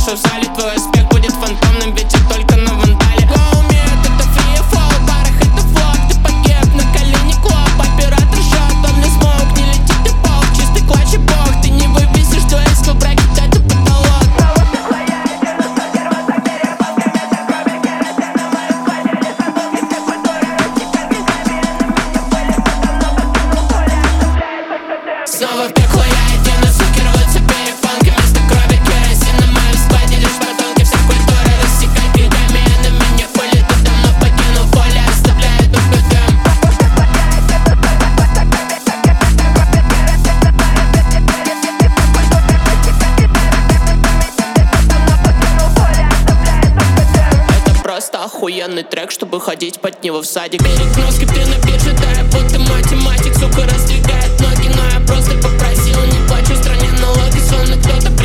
в зале, твой успех будет фантомным, ведь я только на вандале. Умеют это free fall, в барах это флоп. Ты погиб на колени клоп, оператор шот, он не смог, не летит ты пол. Чистый клатч и бог, ты не вывесишь твой скилл брекет, это потолок. Снова в пекло я иди, на суки рвутся перепонки. Вместо крови керосин на моем складе лишь подонки. Вся культура рассекай криками, я на меня хули. Ты давно покинул поле, оставляет только дым. Это просто охуенный трек, чтобы ходить под него в садик. Перегнул скрипты на бирже, да я будто математик. Сука раздвигает ноги, но я просто попросил. Не плачу в стране налоги, словно кто-то